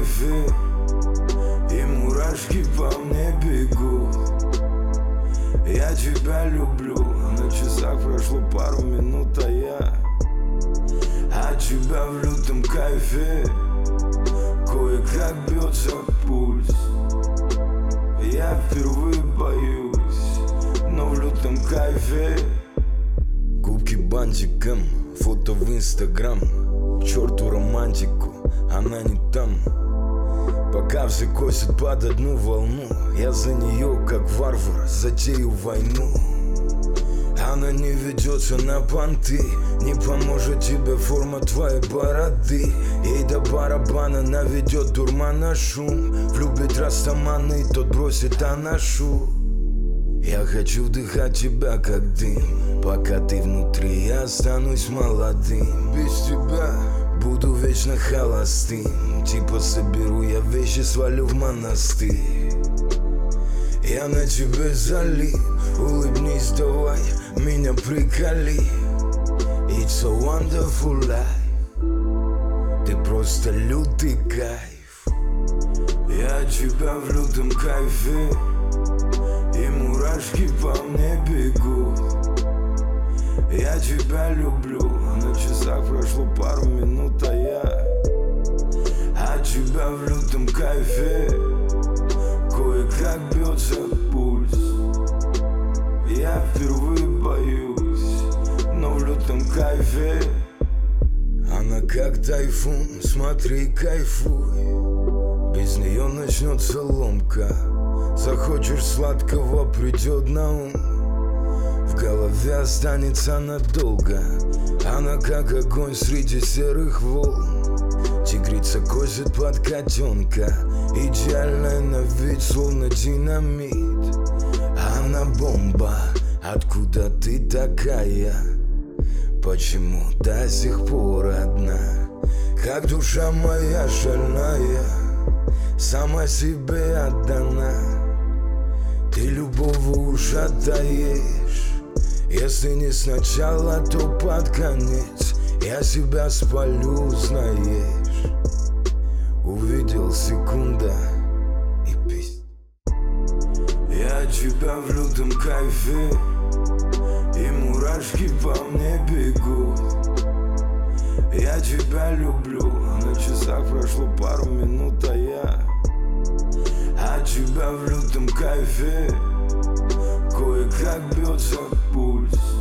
кайфе, и мурашки по мне бегут. Я тебя люблю, на часах прошло пару минут, а я от тебя в лютом кайфе. Кое-как бьется пульс, я впервые боюсь, но в лютом кайфе. Губки бантиком, фото в инстаграм. К черту романтику, она не там. Пока все косят под одну волну, я за нее, как варвар, затею войну. Она не ведется на понты, не поможет тебе форма твоей бороды. Ей до барабана наведет дурмана шум. Влюбит растамана, и тот бросит анашу. Я хочу вдыхать тебя как дым, пока ты внутри, я останусь молодым. Без тебя буду вечно холостым, типа соберу я вещи, свалю в монастырь. Я на тебе залип, улыбнись давай, меня приколи. It's a wonderful life, ты просто лютый кайф. Я тебя в лютом кайфе, и мурашки по мне бегут. Я тебя люблю, на часах прошло пару минут, а я от тебя в лютом кайфе. Кое-как бьется пульс, я впервые боюсь, но в лютом кайфе. Она как тайфун, смотри, кайфуй. Без нее начнется ломка. Захочешь сладкого, придет на ум. В голове останется надолго. Она как огонь среди серых волн. Тигрица косит под котенка, идеальная на вид, словно динамит. Она бомба, откуда ты такая? Почему до сих пор одна? Как душа моя шальная, сама себе отдана. Ты любого ушатаешь, если не сначала, то под конец. Я себя спалю, знаешь. Увидел секунда и пись. Я тебя в лютом кайфе, и мурашки по мне бегут. Я тебя люблю, на часах прошло пару минут, а я от тебя в лютом кайфе. Кое-как бьется пульс,